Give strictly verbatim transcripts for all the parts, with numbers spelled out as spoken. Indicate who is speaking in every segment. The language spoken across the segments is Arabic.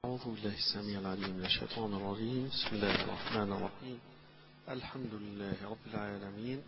Speaker 1: أعوذ بالله السميع العليم من الشيطان الرجيم. بسم الله الرحمن الرحيم. الحمد لله رب العالمين،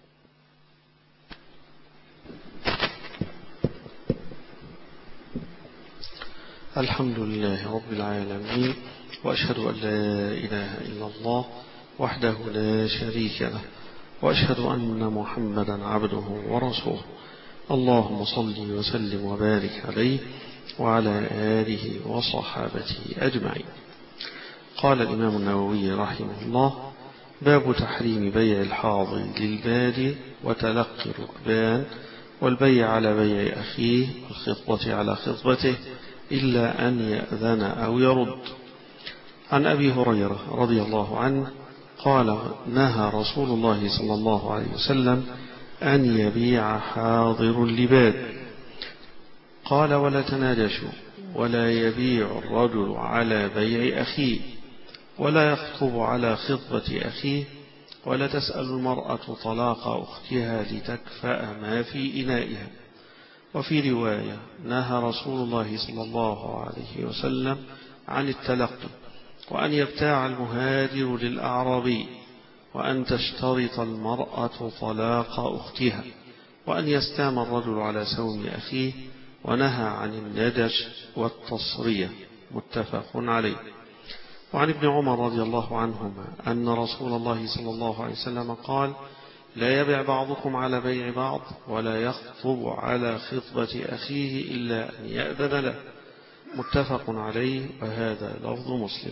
Speaker 1: الحمد لله رب العالمين، وأشهد أن لا إله إلا الله وحده لا شريك له، وأشهد أن محمدا عبده ورسوله. اللهم صل وسلم وبارك عليه وعلى آله وصحابته أجمعين. قال الإمام النووي رحمه الله: باب تحريم بيع الحاضر للبادي وتلقي الركبان والبيع على بيع أخيه والخطبة على خطبته إلا أن يأذن أو يرد. عن أبي هريرة رضي الله عنه قال: نهى رسول الله صلى الله عليه وسلم أن يبيع حاضر لباد. قال: ولا تناجشوا، ولا يبيع الرجل على بيع أخيه، ولا يخطب على خطبة أخيه، ولا تسأل المرأة طلاق أختها لتكفأ ما في إنائها. وفي رواية: نهى رسول الله صلى الله عليه وسلم عن التلقي، وأن يبتاع المهاجر للأعرابي، وأن تشترط المرأة طلاق أختها، وأن يستام الرجل على سوم أخيه، ونهى عن الندش والتصرية. متفق عليه. وعن ابن عمر رضي الله عنهما أن رسول الله صلى الله عليه وسلم قال: لا يبيع بعضكم على بيع بعض، ولا يخطب على خطبة أخيه إلا أن يأذن له. متفق عليه، وهذا لفظ مسلم.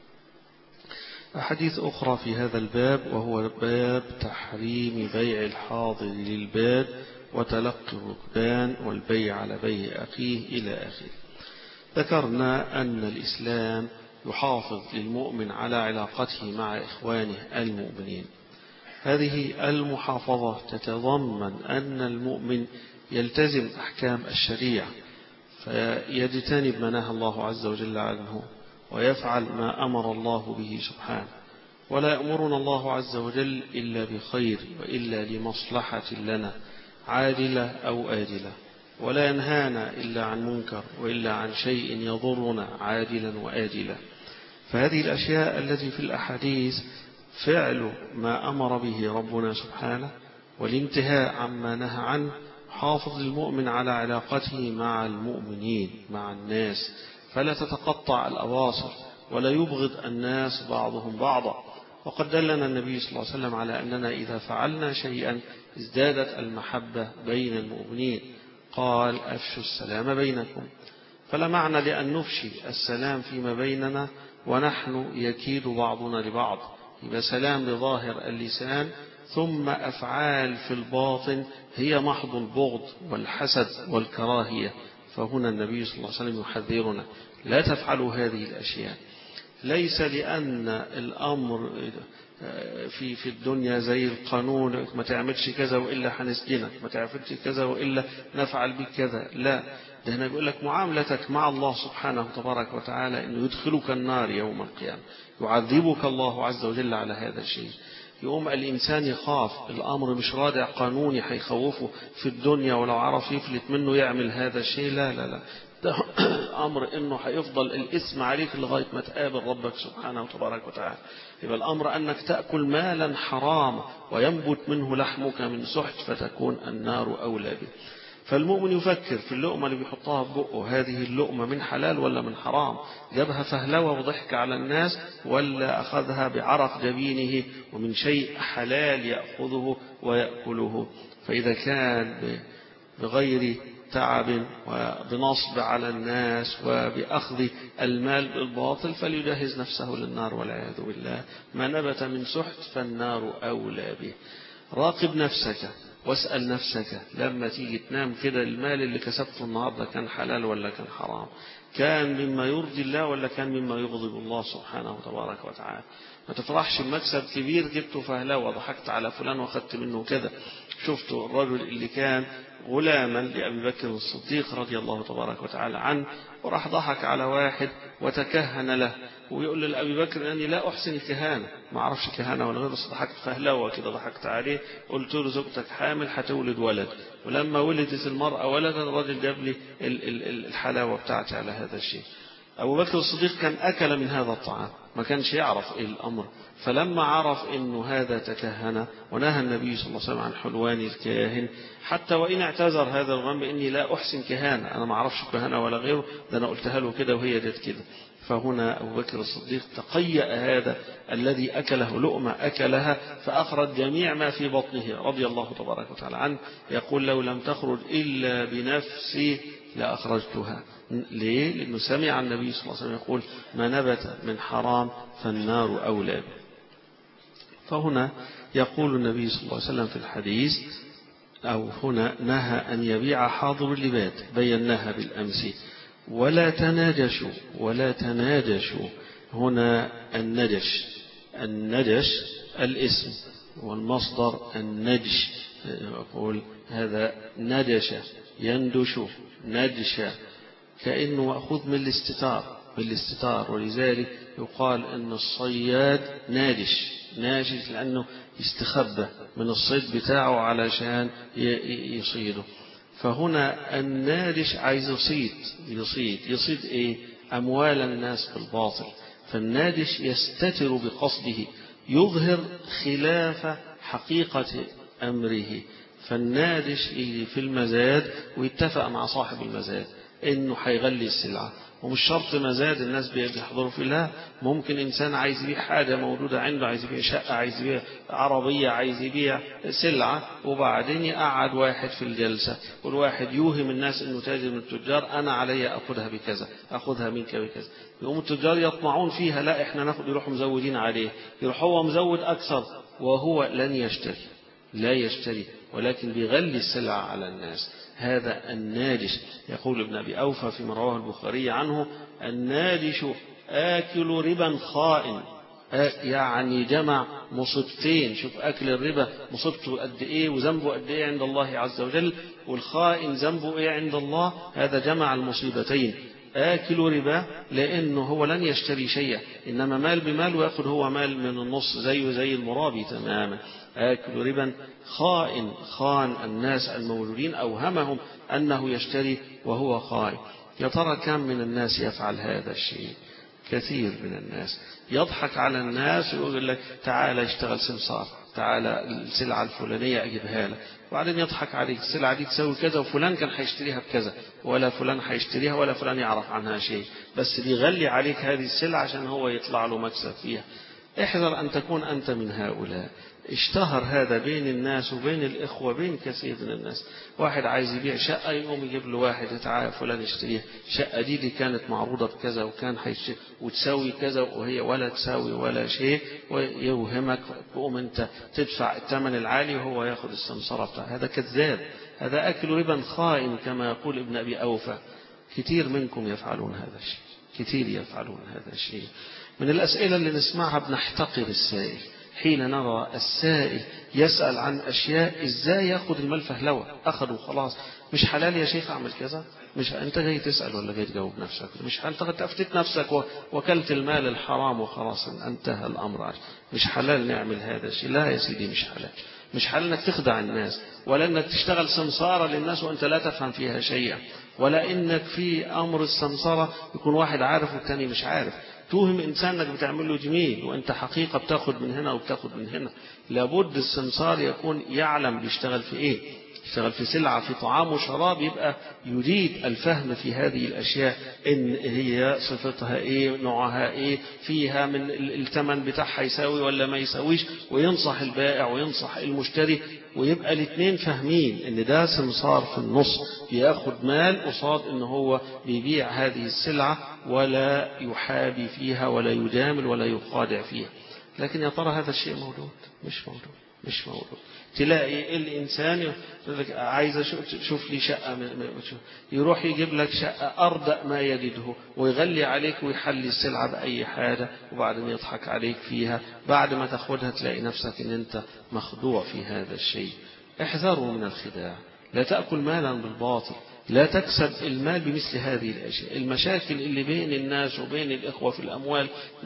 Speaker 1: أحاديث أخرى في هذا الباب، وهو باب تحريم بيع الحاضر للباد وتلقي الركبان والبيع على بيع أخيه إلى آخره. ذكرنا أن الإسلام يحافظ للمؤمن على علاقته مع إخوانه المؤمنين. هذه المحافظة تتضمن أن المؤمن يلتزم أحكام الشريعة، فيجتنب ما نهى الله عز وجل عنه، ويفعل ما أمر الله به سبحانه. ولا يأمرنا الله عز وجل إلا بخير وإلا لمصلحة لنا عاجلة أو آجلة، ولا ينهانا إلا عن منكر وإلا عن شيء يضرنا عاجلا وآجلا. فهذه الأشياء التي في الأحاديث فعل ما أمر به ربنا سبحانه، والانتهاء عما نهى عنه، حافظ المؤمن على علاقته مع المؤمنين مع الناس، فلا تتقطع الأواصر ولا يبغض الناس بعضهم بعضا. وقد دلنا النبي صلى الله عليه وسلم على أننا إذا فعلنا شيئا ازدادت المحبة بين المؤمنين. قال: أفشوا السلام بينكم. فلا معنى لأن نفشي السلام فيما بيننا ونحن يكيد بعضنا لبعض. يبقى سلام بظاهر اللسان، ثم أفعال في الباطن هي محض البغض والحسد والكراهية. فهنا النبي صلى الله عليه وسلم يحذرنا: لا تفعلوا هذه الأشياء. ليس لأن الأمر في في الدنيا زي القانون، ما تعملش كذا وإلا هنسجنك، ما تعملش كذا وإلا نفعل بك كذا. لا، ده هنا بيقول لك معاملتك مع الله سبحانه تبارك وتعالى إنه يدخلك النار يوم القيامة، يعذبك الله عز وجل على هذا الشيء. يقوم الإنسان يخاف، الأمر مش رادع قانوني هيخوفه في الدنيا، ولو عرف يفلت منه يعمل هذا الشيء. لا لا لا، ده أمر إنه هيفضل الإثم عليك لغاية ما تقابل ربك سبحانه وتبارك وتعالى. يبقى الأمر أنك تأكل مالا حرام وينبت منه لحمك من سحت فتكون النار أولى به. فالمؤمن يفكر في اللقمة اللي بيحطها في بقه، هذه اللقمة من حلال ولا من حرام؟ جابها فهلوة وضحك على الناس، ولا أخذها بعرق جبينه ومن شيء حلال يأخذه ويأكله؟ فإذا كان بغير تعب وبنصب على الناس وبأخذ المال بالباطل فليجهز نفسه للنار والعياذ بالله. ما نبت من سحت فالنار أولى به. راقب نفسك واسأل نفسك لما تيجي تنام كده، المال اللي كسبته النهاردة كان حلال ولا كان حرام؟ كان مما يرضي الله ولا كان مما يغضب الله سبحانه وتبارك وتعالى؟ ما تفرحش بمكسب كبير جبته فهلاوة وضحكت على فلان واخدت منه كذا. شفتوا الرجل اللي كان غلاما لأبي بكر الصديق رضي الله تبارك وتعالى عنه، وراح ضحك على واحد وتكهن له، ويقول لأبي بكر أني لا أحسن الكهانة، ما أعرفش كهانة ولا غير، بس ضحكت فهلوة كده، ضحكت عليه، قلت له زوجتك حامل هتولد ولد، ولما ولدت المرأة ولدا الرجل جاب لي الحلاوة بتاعتي على هذا الشيء. أبو بكر الصديق كان أكل من هذا الطعام، ما كانش يعرف إيه الأمر، فلما عرف إنه هذا تكهن ونهى النبي صلى الله عليه وسلم عن حلوان الكاهن، حتى وإن اعتذر هذا الغم بإني لا أحسن كهانة، أنا ما أعرفش كهانة ولا غيره، ده أنا قلتها له كده وهي جت كده. فهنا أبو بكر الصديق تقيأ هذا الذي أكله لقمة أكلها فأخرج جميع ما في بطنه رضي الله تبارك وتعالى عنه، يقول لو لم تخرج إلا بنفسي لأخرجتها. ليه؟ لأنه سمع النبي صلى الله عليه وسلم يقول ما نبت من حرام فالنار أولى به. فهنا يقول النبي صلى الله عليه وسلم في الحديث أو هنا نهى أن يبيع حاضر اللباد، بيناها بالأمس، ولا تناجشوا ولا تناجشوا. هنا النجش النجش الاسم والمصدر النجش، يقول هذا نجش يندش نجش، كأنه مأخوذ من الاستتار بالاستتار، ولذلك يقال أن الصياد ناجش ناجش لأنه يستخبى من الصيد بتاعه علشان يصيده. فهنا الناجش عايز يصيد يصيد يصيد إيه؟ أموال الناس بالباطل. فالناجش يستتر بقصده، يظهر خلاف حقيقة أمره. فالنادش في المزاد ويتفق مع صاحب المزاد إنه هيغلي السلعة، ومش شرط مزاد الناس بيحضروا فيه، لا، ممكن إنسان عايز يبيع حاجة موجودة عنده، عايز يبيع شقة، عايز يبيع عربية، عايز يبيع سلعة، وبعدين يقعد واحد في الجلسة والواحد يوهم الناس إنه تاجر من التجار، أنا علي أخذها بكذا، أخذها منك بكذا. يقوم التجار يطمعون فيها، لا إحنا ناخد، يروحوا مزودين عليه، يروح هو مزود أكثر وهو لن يشتري، لا يشتري، ولكن بيغلي السلع على الناس. هذا الناجش. يقول ابن أبي أوفى فيما رواه البخاري عنه الناجش آكل ربا خائن، يعني جمع مصيبتين. شوف أكل الربا مصيبته قد إيه وذنبه قد إيه عند الله عز وجل، والخائن ذنبه إيه عند الله، هذا جمع المصيبتين. آكل ربا لأنه هو لن يشتري شيئا، إنما مال بمال ويأخذ هو مال من النص زيه زي المرابي تماما. آكل ربا خائن، خان الناس الموجودين، أوهمهم أنه يشتري وهو خائن. يا ترى كم من الناس يفعل هذا الشيء؟ كثير من الناس يضحك على الناس ويقول لك تعالى اشتغل سمسار، تعالى السلعة الفلانية أجيبها لك، وبعدين يضحك عليك السلعة دي تسوي كذا وفلان كان هيشتريها بكذا، ولا فلان هيشتريها ولا فلان يعرف عنها شيء، بس بيغلي عليك هذه السلعة عشان هو يطلع له مكسب فيها. احذر أن تكون أنت من هؤلاء. اشتهر هذا بين الناس وبين الإخوة، بين كثير من الناس. واحد عايز يبيع شقة يقوم يجيب له واحد تعالى فلان يشتريها، الشقة دي دي كانت معروضة بكذا وكان هيشتري وتساوي كذا وهي ولا تساوي ولا شيء، ويوهمك تقوم أنت تدفع الثمن العالي وهو ياخذ السمسرة بتاعه. هذا كذاب، هذا أكل ربا خائن كما يقول ابن أبي أوفى. كثير منكم يفعلون هذا الشيء، كثير يفعلون هذا الشيء. من الأسئلة اللي نسمعها بنحتقر السائل حين نرى السائل يسأل عن أشياء إزاي يأخذ المال فهلوة، أخذوا خلاص، مش حلال يا شيخ أعمل كذا، مش أنت جاي تسأل ولا جاي تجاوب نفسك، مش أنت تفتت نفسك وكلت المال الحرام وخلاص انتهى الأمر، مش حلال نعمل هذا الشيء، لا يا سيدي مش حلال، مش حلال انك تخدع الناس، ولا انك تشتغل سمسارة للناس وانت لا تفهم فيها شيئا، ولا انك في امر السمسارة يكون واحد عارف والتاني مش عارف، توهم إنسان أنك بتعمل له جميل وأنت حقيقة بتاخد من هنا وبتاخد من هنا. لابد السمسار يكون يعلم بيشتغل في إيه، يشتغل في سلعة، في طعام وشراب، يبقى يريد الفهم في هذه الأشياء، إن هي صفتها إيه، نوعها إيه، فيها من الثمن بتاعها يساوي ولا ما يساويش، وينصح البائع وينصح المشتري، ويبقى الاثنين فاهمين إن ده سمسار في النص يأخذ مال قصاد إن هو بيبيع هذه السلعة، ولا يحابي فيها ولا يجامل ولا يخادع فيها. لكن يا ترى هذا الشيء موجود؟ مش موجود، مش موجود. تلاقي الإنسان عايز شوف لي شقة، يروح يجيب لك شقة أردأ ما يجده ويغلي عليك ويحلي السلعة بأي حاجة، وبعدين يضحك عليك فيها، بعد ما تاخدها تلاقي نفسك إن أنت مخدوع في هذا الشيء. احذروا من الخداع، لا تأكل مالا بالباطل، لا تكسب المال بمثل هذه الأشياء. المشاكل اللي بين الناس وبين الإخوة في الأموال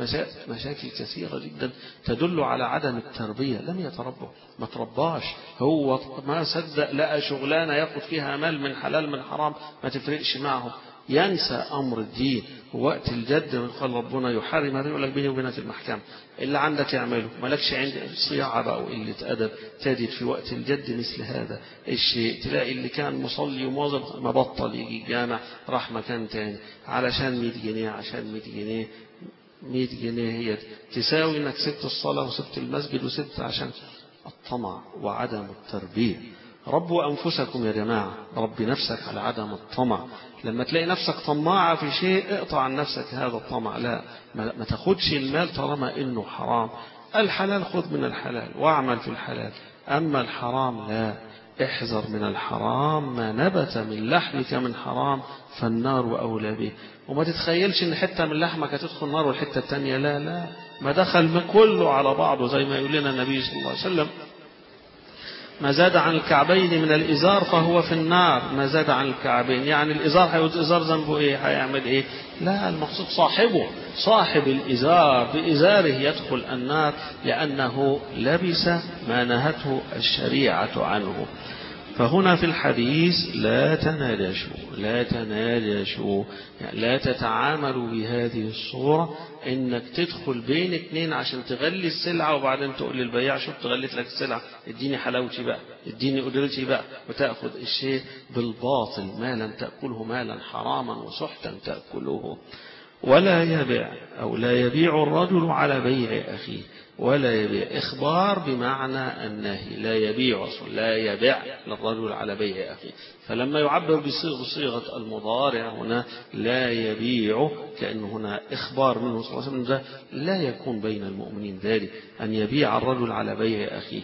Speaker 1: مشاكل كثيرة جدا تدل على عدم التربية، لم يتربوا، ما ترباش، هو ما صدق لقى شغلانة يأخذ فيها مال من حلال من حرام ما تفرقش معه، ينسى أمر الدين. وقت الجد قال ربنا يحرم هذا، يقول لك بيني وبينك المحكمة، اللي عندك يعمله، مالكش عندي صياعة بقى وقلة أدب. تجد في وقت الجد مثل هذا الشيء، تلاقي اللي كان مصلي ومواظب ما بطل يجي الجامع، راح مكان تاني علشان مية جنيه، عشان مية جنيه. مية جنيه هي تساوي انك سبت الصلاة وسبت المسجد وسبت عشان الطمع وعدم التربية. ربوا أنفسكم يا جماعة، ربي نفسك على عدم الطمع. لما تلاقي نفسك طماعة في شيء اقطع عن نفسك هذا الطمع. لا، ما تاخدش المال طالما انه حرام. الحلال خذ من الحلال واعمل في الحلال، اما الحرام لا. احذر من الحرام، ما نبت من لحمك من حرام فالنار أولى به. وما تتخيلش ان حتة من لحمك هتدخل النار والحتة التانية لا لا، ما دخل كله على بعضه. زي ما يقول لنا النبي صلى الله عليه وسلم: ما زاد عن الكعبين من الإزار فهو في النار. ما زاد عن الكعبين يعني الإزار، هيقول إزار ذنبه إيه؟ هيعمل إيه؟ لا، المقصود صاحبه، صاحب الإزار بإزاره يدخل النار لأنه لبس ما نهته الشريعة عنه. فهنا في الحديث لا تناجشوا، لا تناجشوا، يعني لا تتعاملوا بهذه الصورة، انك تدخل بين اتنين عشان تغلي السلعة وبعدين تقول للبياع شوف تغليت لك السلعة، اديني حلاوتي بقى، اديني قدرتي بقى، وتأخذ الشيء بالباطل، مالا تأكله مالا حراما وسحتا تأكله. ولا يبيع أو لا يبيع الرجل على بيع أخيه. ولا يبيع إخبار بمعنى النهي، لا يبيع أصلا، لا يبيع للرجل على بيع أخيه. فلما يعبر بصيغة المضارع هنا لا يبيع، كأن هنا إخبار منه صلى الله عليه وسلم، ده لا يكون بين المؤمنين ذلك أن يبيع الرجل على بيع أخيه.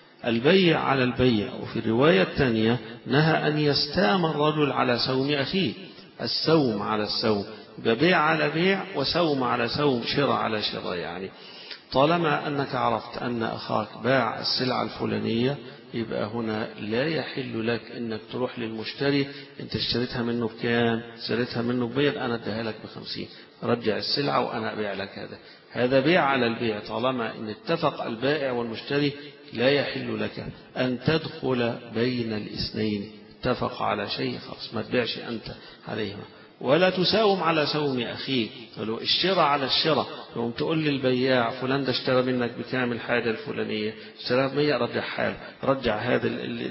Speaker 1: البيع على البيع. وفي الرواية الثانية نهى أن يستام الرجل على سوم أخيه، السوم على السوم، ببيع على بيع وسوم على سوم، شراء على شراء. يعني طالما أنك عرفت أن أخاك باع السلعة الفلانية، يبقى هنا لا يحل لك أنك تروح للمشتري: أنت اشتريتها منه بكام؟ اشتريتها منه بمية، أنا اديها لك بخمسين، رجع السلعة وأنا أبيع لك. هذا هذا بيع على البيع. طالما أن اتفق البائع والمشتري لا يحل لك أن تدخل بين الاثنين. اتفق على شيء خلاص ما تبيعش أنت عليهما. ولا تساوم على سوم أخيك، ولو الشراء على الشراء. يوم تقول للبياع فلان ده اشترى منك بكامل الحاجة الفلانية، اشترى بمية، رجعها له، رجع هذا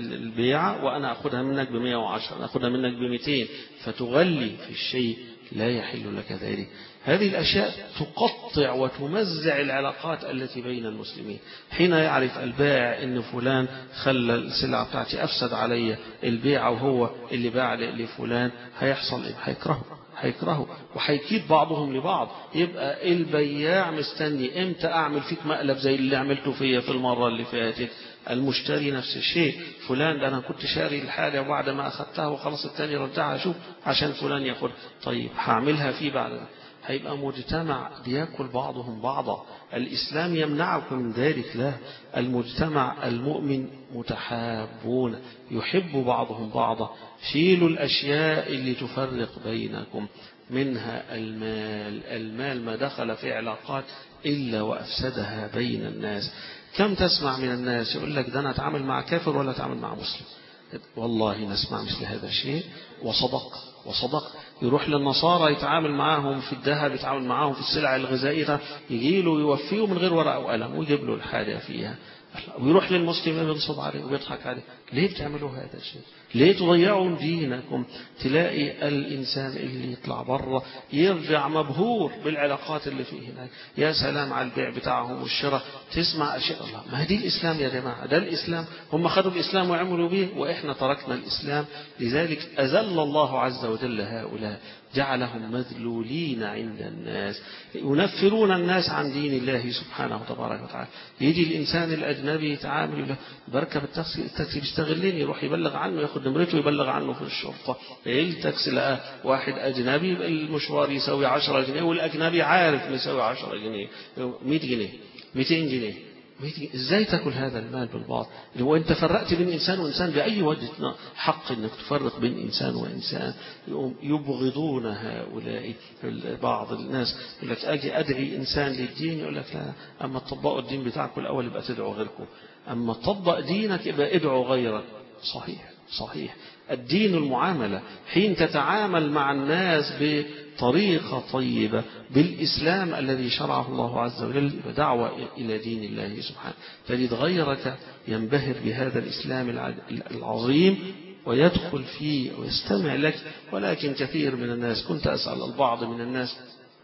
Speaker 1: البيعة وأنا أخذها منك بمية وعشرة، أنا أخذها منك بمئتين، فتغلي في الشيء، لا يحل لك ذلك. هذه الأشياء تقطع وتمزع العلاقات التي بين المسلمين. حين يعرف البائع أن فلان خلى السلعة بتاعتي أفسد علي البيع وهو اللي باع لفلان، هيحصل إيه؟ هيكرهه هيكرهه وهيكيد بعضهم لبعض. يبقى البياع مستني امتى أعمل فيك مقلب زي اللي عملته فيا في المرة اللي فاتت. المشتري نفس الشيء، فلان ده أنا كنت شاري الحاجة وبعد ما أخذتها وخلاص التاني رجعها، شوف عشان فلان ياخد، طيب هعملها فيه بعد. هيبقى مجتمع بياكل بعضهم بعضا. الإسلام يمنعكم من ذلك. لا، المجتمع المؤمن متحابون، يحب بعضهم بعضا. شيلوا الأشياء اللي تفرق بينكم، منها المال. المال ما دخل في علاقات إلا وأفسدها بين الناس. كم تسمع من الناس يقول لك ده أنا أتعامل مع كافر ولا أتعامل مع مسلم. والله نسمع مثل هذا الشيء وصدق وصدق. يروح للنصارى يتعامل معاهم في الذهب، يتعامل معاهم في السلع الغذائية، يجي له يوفيه من غير ورقة وقلم ويجيب له الحاجة فيها. ويروح للمسلمين ينصب عليه ويضحك عليه. ليه بتعملوا هذا الشيء؟ ليه تضيعوا دينكم؟ تلاقي الإنسان اللي يطلع بره يرجع مبهور بالعلاقات اللي فيه هناك. يا سلام على البيع بتاعهم والشراء، تسمع أشياء. الله، ما دي الإسلام يا جماعة، ده الإسلام. هم خدوا الإسلام وعملوا به وإحنا تركنا الإسلام. لذلك أذل الله عز وجل هؤلاء، جعلهم مذلولين عند الناس، ينفرون الناس عن دين الله سبحانه وتبارك وتعالى. يجي الإنسان الأجنبي يتعامل له بركب التاكسي، التاكسي بيستغلني، يروح يبلغ عنه، ياخد نمرته يبلغ عنه في الشرطة. التاكسي لقى واحد أجنبي، المشوار يسوي عشرة جنيه، والأجنبي عارف يسوي عشرة جنيه، مئة جنيه، مئتين جنيه. ازاي تاكل هذا المال بالباطل؟ لو انت فرقت بين انسان وانسان باي وجه حق انك تفرق بين انسان وانسان. يبغضون هؤلاء. بعض الناس يقول لك اجي ادعي انسان للدين، يقول لك لا، اما تطبقوا الدين بتاعكم الاول يبقى تدعوا غيركم، اما تطبق دينك يبقى ادعوا غيرك. صحيح صحيح. الدين المعاملة، حين تتعامل مع الناس بطريقة طيبة بالإسلام الذي شرعه الله عز وجل، دعوة إلى دين الله سبحانه، تجد غيرك ينبهر بهذا الإسلام العظيم ويدخل فيه ويستمع لك. ولكن كثير من الناس، كنت أسأل البعض من الناس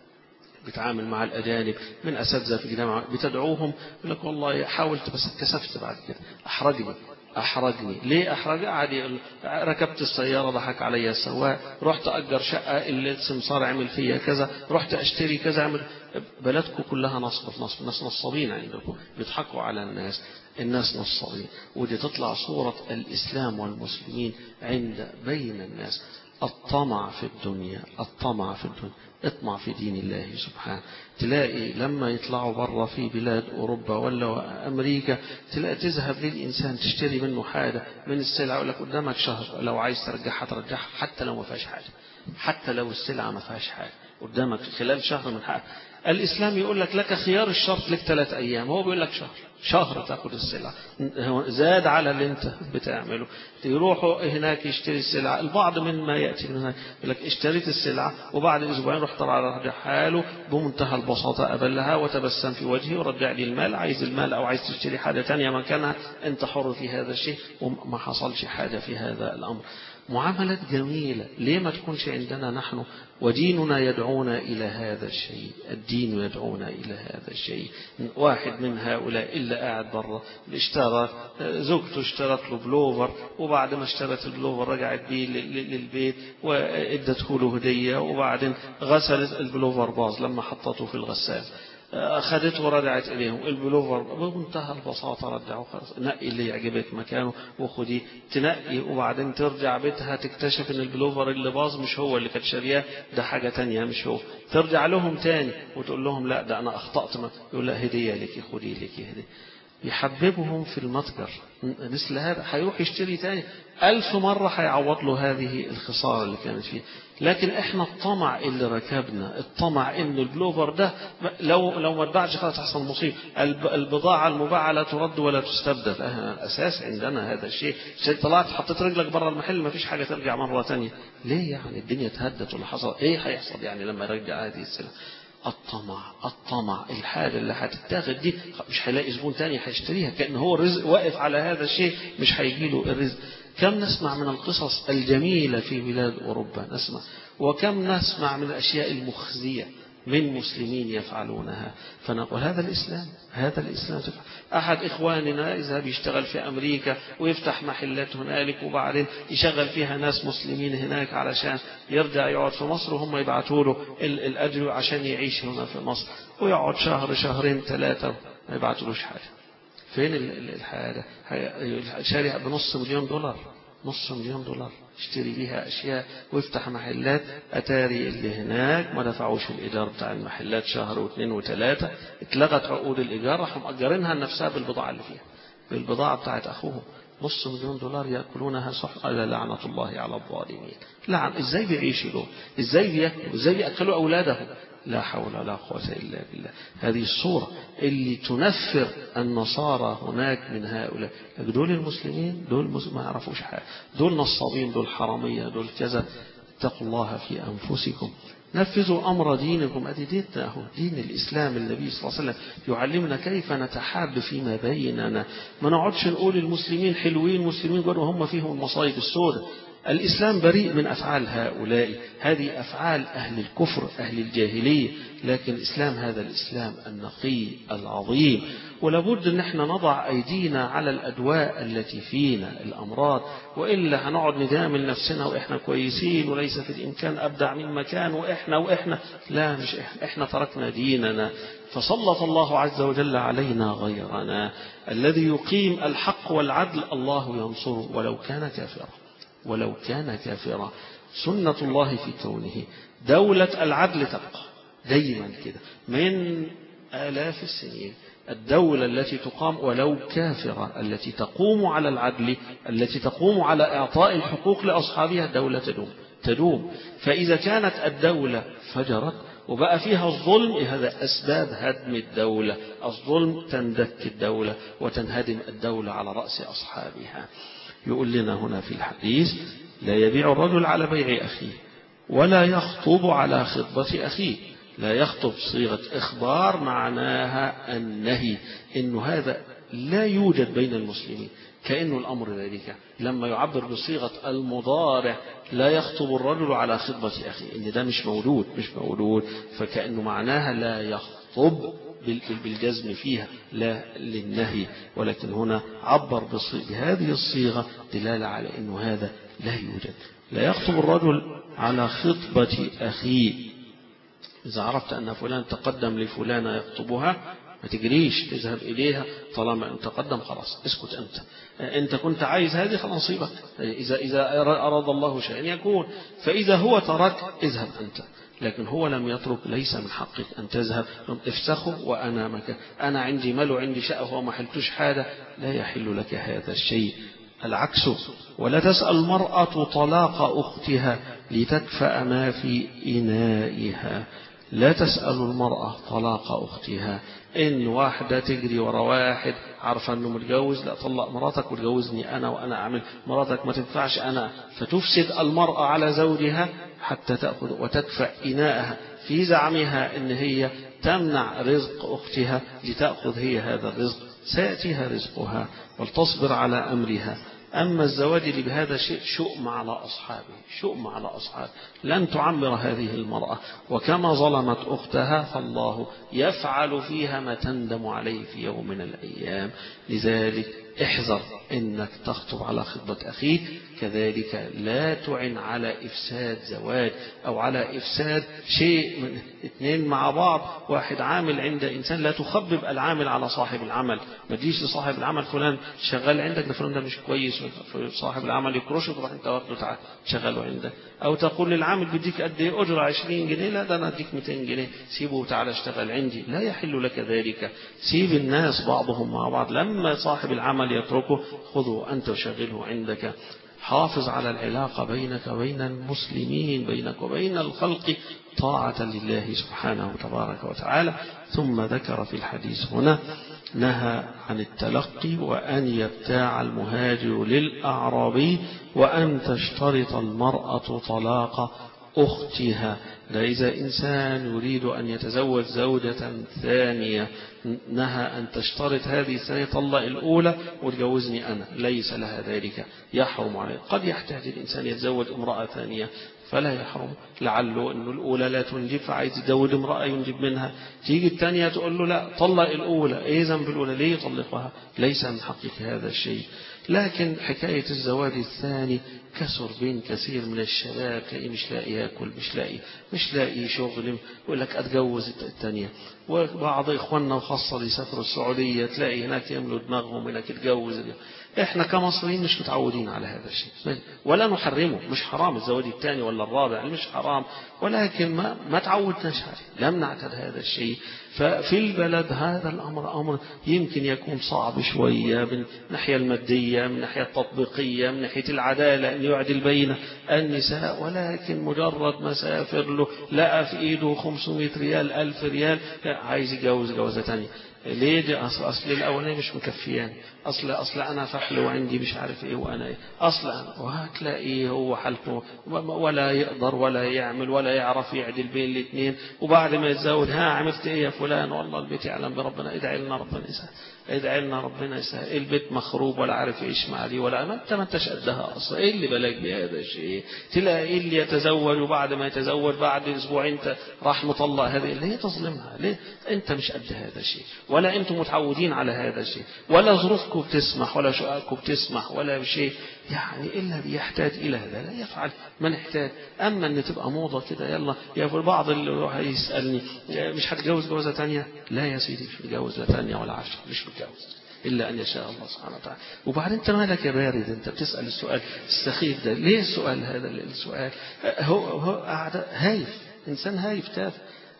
Speaker 1: بتعامل مع الأجانب من أساتذة في الجامعة، بتدعوهم يقول لك والله حاولت بس كسفت بعد كده، أحرجني أحرجني ليه أحرج؟ عادي، ركبت السيارة ضحك علي السواق، رحت أجر شقة اللي السمسار عمل فيها كذا، رحت أشتري كذا، عمل. بلدكم كلها نصب في نصب، الناس نصابين عندكم، بيضحكوا على الناس، الناس نصابين. ودي تطلع صورة الإسلام والمسلمين عند بين الناس. الطمع في الدنيا، الطمع في الدنيا، اطمع في دين الله سبحانه. تلاقي لما يطلعوا بره في بلاد أوروبا ولا أمريكا، تلاقي تذهب للإنسان تشتري منه حاجة من السلعة، يقول لك قدامك شهر، لو عايز ترجعها ترجعها، حتى لو ما فيهاش حاجة، حتى لو السلعة ما فيهاش حاجة، قدامك خلال شهر من حقك. الإسلام يقول لك لك خيار الشرط لك ثلاث أيام، هو بيقول لك شهر، شهر تأخذ السلعة، زاد على اللي أنت بتعمله. يروحوا هناك يشتري السلعة، البعض من ما يأتي من هناك يقول لك اشتريت السلعة وبعد أسبوعين رحت على حاله بمنتهى البساطة، أبلها وتبسم في وجهي ورجع لي المال. عايز المال أو عايز تشتري حاجة تانية مكانها، أنت حر في هذا الشيء، وما حصلش حاجة في هذا الأمر. معاملات جميلة، ليه ما تكونش عندنا نحن؟ وديننا يدعونا إلى هذا الشيء، الدين يدعونا إلى هذا الشيء. واحد من هؤلاء إلا قاعد برا، اشترى زوجته اشترت له بلوفر، وبعد ما اشترت البلوفر رجعت بيه للبيت وادته له هدية، وبعدين غسلت البلوفر باظ لما حطته في الغسال، أخذته ورجعت إليهم البلوفر بمنتهى البساطة، رجعوا خلاص، نقي اللي يعجبك مكانه وخديه، تنقي وبعدين ترجع بيتها تكتشف إن البلوفر اللي باظ مش هو اللي كانت شارياه، ده حاجة تانية مش هو، ترجع لهم تاني وتقول لهم لا ده أنا أخطأت، ما يقول لا هدية لك، خدي لك هدية. يحببهم في المتجر، مثل هذا هيروح يشتري تاني ألف مرة، هيعوض له هذه الخسارة اللي كانت فيه. لكن احنا الطمع اللي ركبنا، الطمع ان البلوفر ده لو لو ما اتباعش خلاص تحصل مصيبه، البضاعه المباعه لا ترد ولا تستبدل، اساس عندنا هذا الشيء. طلعت حطيت رجلك بره المحل ما فيش حاجه ترجع مره ثانيه، ليه يعني؟ الدنيا اتهدت ولا حصل ايه هيحصل يعني لما يرجع هذه السلعه؟ الطمع، الطمع، الحاجة اللي هتتاخد دي مش هيلاقي زبون تاني هيشتريها، كأن هو الرزق واقف على هذا الشيء مش هيجيله الرزق. كم نسمع من القصص الجميلة في بلاد أوروبا، نسمع، وكم نسمع من الأشياء المخزية من مسلمين يفعلونها. فنقول هذا الإسلام، هذا الإسلام. أحد إخواننا يذهب يشتغل في أمريكا ويفتح محلات هنالك، وبعدين يشغل فيها ناس مسلمين هناك علشان يرجع يقعد في مصر، وهم يبعثوا له الأجر عشان يعيش هنا في مصر، ويقعد شهر شهرين ثلاثة ما يبعثولوش حاجة. فين الحاجة؟ شارع بنص مليون دولار، نص مليون دولار يشتري بيها أشياء ويفتح محلات، أتاري اللي هناك ما دفعوش الإيجار بتاع المحلات شهر واثنين وثلاثة، اتلغت عقود الإيجار، راحوا مأجرينها نفسها بالبضاعة اللي فيها، بالبضاعة بتاعت أخوهم. نص مليون دولار يأكلونها صح، لعنة الله على الظالمين. لعن، إزاي بيعيشوا له؟ إزاي بيأكلوا؟ إزاي بيأكلوا أولادهم؟ لا حول ولا قوة إلا بالله. هذه الصورة اللي تنفر النصارى هناك من هؤلاء. دول المسلمين، دول ما يعرفوش حاجة، دول نصابين، دول حرامية، دول كذا. اتقوا الله في أنفسكم، نفذوا أمر دينكم. أدي ديننا هو دين الإسلام. النبي صلى الله عليه وسلم يعلمنا كيف نتحاب فيما بيننا، ما نقعدش نقول المسلمين حلوين، مسلمين قالوا هم فيهم المصايب السوداء. الإسلام بريء من أفعال هؤلاء، هذه أفعال أهل الكفر، أهل الجاهلية. لكن الإسلام هذا الإسلام النقي العظيم. ولابد أن احنا نضع أيدينا على الأدواء التي فينا، الأمراض، وإلا هنقعد ندامل نفسنا وإحنا كويسين وليس في الإمكان أبدع من مكان، وإحنا وإحنا لا، مش إحنا, إحنا تركنا ديننا، فسلط الله عز وجل علينا غيرنا. الذي يقيم الحق والعدل الله ينصره ولو كان كافرا، ولو كان كافرا. سنة الله في كونه دولة العدل تبقى دايما كده من آلاف السنين. الدولة التي تقام ولو كافرة، التي تقوم على العدل، التي تقوم على إعطاء الحقوق لأصحابها، دولة تدوم تدوم. فإذا كانت الدولة فجرت وبقى فيها الظلم، هذا أسباب هدم الدولة. الظلم تندك الدولة وتنهدم الدولة على رأس أصحابها. يقول لنا هنا في الحديث لا يبيع الرجل على بيع أخيه ولا يخطب على خطبة أخيه. لا يخطب صيغة إخبار معناها النهي، إنه هذا لا يوجد بين المسلمين، كأنه الأمر ذلك. لما يعبر بصيغة المضارع لا يخطب الرجل على خطبة أخيه، إن ده مش موجود مش موجود فكأنه معناها لا يخطب بالجزم فيها لا للنهي، ولكن هنا عبر بهذه الصيغة دلالة على أنه هذا لا يوجد. لا يخطب الرجل على خطبة أخيه. إذا عرفت أن فلان تقدم لفلان يخطبها ما تجريش تذهب إليها، طالما أن تقدم خلاص اسكت أنت. أنت كنت عايز هذه خلاص نصيبك، إذا إذا أراد الله شيئا يكون، فإذا هو ترك اذهب أنت، لكن هو لم يترك ليس من حقك أن تذهب افسخه وأنا مكان، أنا عندي مال وعندي شقة وما حلتوش حاجة، لا يحل لك هذا الشيء. العكس، ولا تسأل المرأة طلاق أختها لتكفأ ما في إنائها. لا تسأل المرأة طلاق أختها، إن واحدة تجري ورا واحد عارفة أنه متجوز، لا طلق مراتك وتجوزني أنا وأنا أعمل، مراتك ما تنفعش أنا، فتفسد المرأة على زوجها حتى تأخذ وتكفأ إناءها في زعمها أن هي تمنع رزق أختها لتأخذ هي هذا الرزق، سيأتيها رزقها ولتصبر على أمرها. أما الزواج اللي بهذا شيء شؤم على أصحابه، شؤم على أصحابه، لن تعمر هذه المرأة، وكما ظلمت أختها فالله يفعل فيها ما تندم عليه في يوم من الأيام. لذلك احذر إنك تخطب على خطبة أخيك، كذلك لا تعن على إفساد زواج أو على إفساد شيء من اثنين مع بعض. واحد عامل عند إنسان، لا تخبب العامل على صاحب العمل، ما تجيش لصاحب العمل فلان شغال عندك ده فلان ده مش كويس، صاحب العمل يكرشه تروح انت واخده تعال تشغله عندك، أو تقول للعامل بديك قد ايه أجرة عشرين جنيه، لا ده أنا أديك مئتين جنيه سيبه وتعالى اشتغل عندي، لا يحل لك ذلك. سيب الناس بعضهم مع بعض، لما صاحب العمل يتركه خذه أنت وشغله عندك. حافظ على العلاقة بينك وبين المسلمين، بينك وبين الخلق، طاعة لله سبحانه تبارك وتعالى. ثم ذكر في الحديث هنا نهى عن التلقي، وأن يبتاع المهاجر للأعرابي، وأن تشترط المرأة طلاق أختها. ده إذا إنسان يريد أن يتزوج زوجة ثانية نهى أن تشترط هذه الثانية طلق الأولى وتجوزني أنا، ليس لها ذلك، يحرم عليه. قد يحتاج الإنسان يتزوج امرأة ثانية فلا يحرم، لعله أنه الأولى لا تنجب فعايز يتزوج امرأة ينجب منها، تيجي الثانية تقول له لا طلق الأولى، إيه ذنب الأولى ليه يطلقها؟ ليس من حقك هذا الشيء. لكن حكاية الزواج الثاني كسر بين كثير من الشباب، تلاقيه مش لاقي ياكل، مش لاقي مش لاقي شغل، يقول لك اتجوز الثانيه. وبعض اخواننا وخاصه اللي يسافروا السعوديه تلاقي هناك يملوا دماغهم هناك يتجوز. احنا كمصريين مش متعودين على هذا الشيء، ولا نحرمه، مش حرام الزواج الثاني ولا الرابع، مش حرام، ولكن ما ما تعودناش عليه، لم نعتد هذا الشيء. ففي البلد هذا الأمر أمر يمكن يكون صعب شوية من الناحية المادية، من الناحية التطبيقية، من ناحية العدالة أن يعدل بين النساء، ولكن مجرد ما سافر له لقى في إيده خمسمائة ريال ألف ريال عايز يجوز جوازة تانية. ليه؟ دي أصل, أصل الأولانية مش مكفيان، أصل أصل أنا فحل وعندي مش عارف إيه وأنا إيه أصلا، وهتلاقيه هو حالته ولا يقدر ولا يعمل ولا يعرف يعدل بين الاثنين. وبعد ما يتزوج ها عملت إيه يا فلان؟ والله البيت يعلم بربنا، ادعي لنا ربنا يسهل، ادعي لنا ربنا يسهل، البيت مخروب ولا عارف ايش مع دي ولا ما انت ما انتش قدها اصلا، ايه اللي بلاك بهذا الشيء؟ تلاقي اللي يتزوج وبعد ما يتزوج بعد اسبوعين راح مطلق هذه، اللي هي تظلمها ليه؟ انت مش قد هذا الشيء، ولا انتم متعودين على هذا الشيء، ولا ظروفكم بتسمح ولا شقاكم بتسمح ولا شيء، يعني الا بيحتاج الى هذا لا يفعل من يحتاج. اما ان تبقى موضه كده يلا يا بعض اللي يروح يسالني مش هتجوز جوازه ثانيه، لا يا سيدي مش متجوز لا ثانيه ولا عشرة، مش متجوز إلا أن يشاء الله سبحانه وتعالى. وبعدين أنت مالك يا بارد، أنت بتسأل السؤال السخيف ده ليه؟ السؤال هذا السؤال هو هو هايف، إنسان هايف تافه.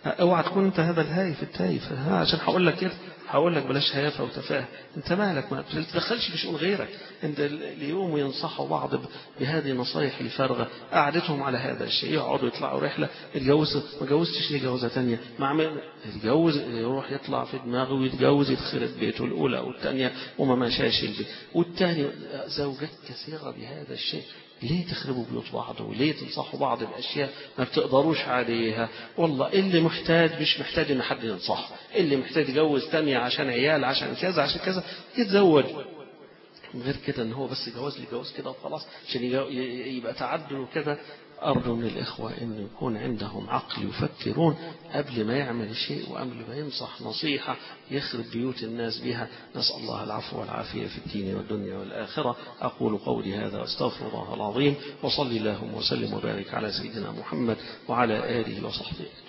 Speaker 1: اوعى تكون انت هذا الهايف التايف، ها عشان هقول لك كده، هقول لك بلاش هيافه وتفاهه، انت مالك، ما تتدخلش في شؤون غيرك. انت اليوم ينصحوا بعض بهذه النصائح الفارغه، قعدتهم على هذا الشيء، يقعدوا يطلعوا رحله، اتجوزت ما جوزتش ليه جوازه ثانيه، مع يتجوز يروح يطلع في دماغه ويتجوز، يتخرب بيته الاولى او الثانيه وما مشاش البيت، والثاني زوجات كثيره بهذا الشيء. ليه تخربوا بيوت بعض؟ وليه تنصحوا بعض بأشياء ما بتقدروش عليها؟ والله اللي محتاج مش محتاج ان حد ينصحه، اللي محتاج يجوز تانية عشان عيال عشان كذا عشان كذا يتزوج، من غير كده ان هو بس جواز لجواز كده وخلاص عشان يبقى تعدل وكذا. أرجو من الإخوة أن يكون عندهم عقل يفكرون قبل ما يعمل شيء وقبل ما ينصح نصيحة يخرب بيوت الناس بها. نسأل الله العفو والعافية في الدين والدنيا والآخرة. أقول قولي هذا واستغفر الله العظيم، وصلي اللهم وسلم وبارك على سيدنا محمد وعلى آله وصحبه.